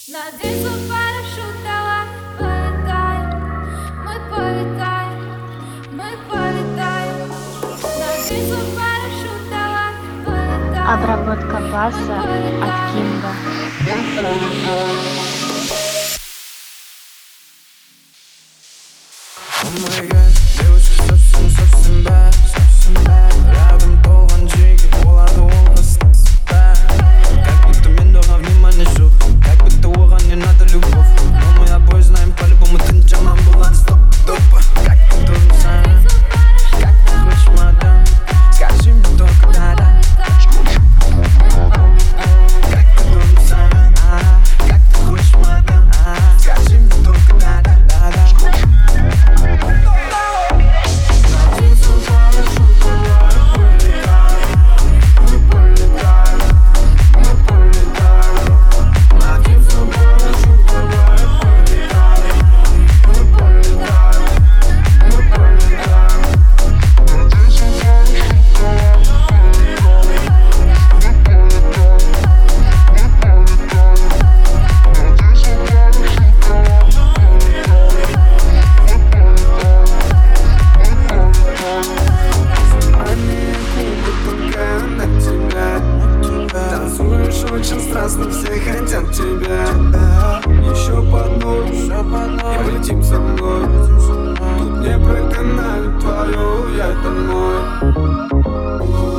Надень свой парашют, давай полетаем. Мы полетаем, мы полетаем. Надень свой парашют, давай полетаем. Обработка баса от Кинга. Девушка совсем bad, рядом толған жиги, оларды олға бad. Как будто мен оған внимание жоқ, как будто оған не надо любовь. Но мы обои знаем по-любому ты жаман болады стоп-допа. Как ты думаешь, как ты хочешь, мадам? Скажи мне только да-да. Как ты думаешь, как ты хочешь, мадам? Скажи мне только да-да. Очень страстно, все хотят тебя. Еще поднос и полетим со мной. Тут не проканает твою, я домой.